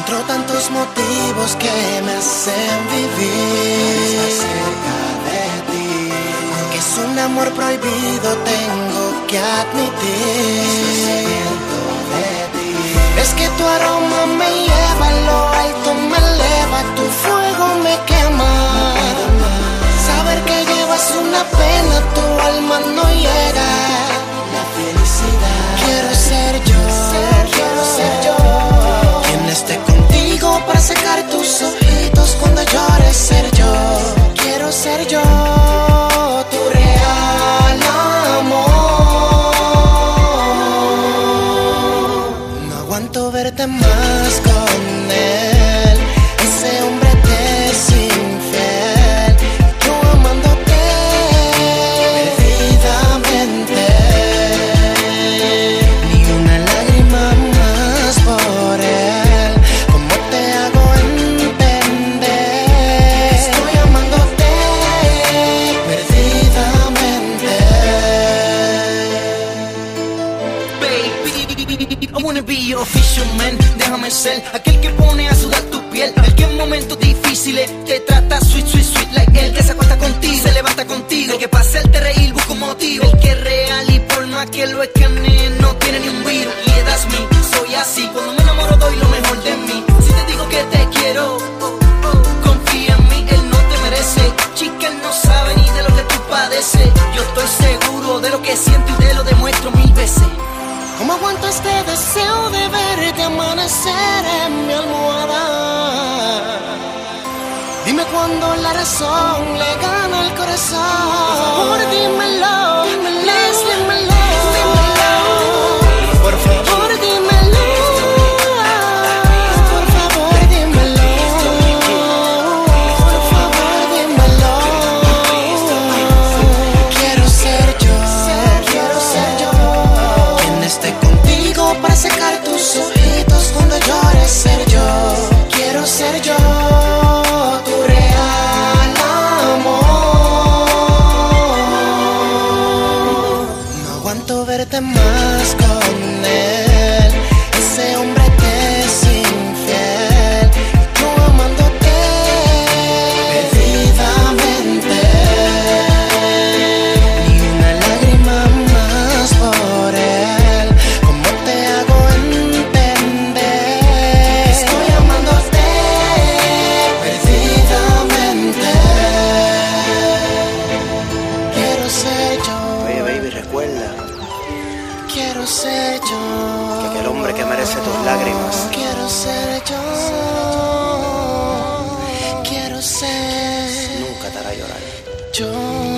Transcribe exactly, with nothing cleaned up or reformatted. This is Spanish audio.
Encuentro tantos motivos que me hacen vivir estar cerca de ti. Aunque es un amor prohibido, tengo que admitir de ti. Es que tu aroma me lleva a lo alto, me eleva, tu fuego me quema. Saber que llevas una pena, tu alma no llega. La felicidad quiero ser yo, quiero ser yo. Quien esté contigo para secar tus ojitos cuando llores, ser yo. Quiero ser yo, tu real amor. No aguanto verte más con él, ese hombre te es infiel. Yo amándote perdidamente, ni una lágrima más por él. ¿Cómo te hago entender? Estoy amándote perdidamente. Baby, I wanna be your fisherman. Déjame ser aquel que pone a sudar tu piel, el que en momentos difíciles te trata sweet, sweet, sweet like el que se acuesta contigo, se levanta contigo, el que para hacerte reír busca un motivo, el que es real y por más que lo escanee no tiene ni un virus. Yeah, that's me, soy así, cuando me enamoro doy lo mejor de mí. Si te digo que te quiero, oh, oh, confía en mí, él no te merece. Chica, él no sabe ni de lo que tú padeces. Yo estoy seguro de lo que siento y te lo demuestro mil veces. ¿Cómo aguanto este deseo de verte amanecer en mi almohada? Dime cuándo la razón le gana el corazón. Por favor, dímelo, please, dímelo. Por favor, dímelo. Por favor, dímelo. Por favor, dímelo. Quiero ser yo, quiero ser yo. Quien esté contigo para secar tus ojitos cuando llores, ser yo. Quiero ser yo, tu real amor. No aguanto verte más con él, ese hombre te es infiel. Yo amándote perdidamente, ni una lágrima más por él. ¿Cómo te hago entender? Estoy amándote perdidamente. Quiero ser yo, Oye, baby, recuerda quiero ser yo. que aquel hombre que merece tus lágrimas Quiero ser yo, quiero ser nunca te hará llorar. yo.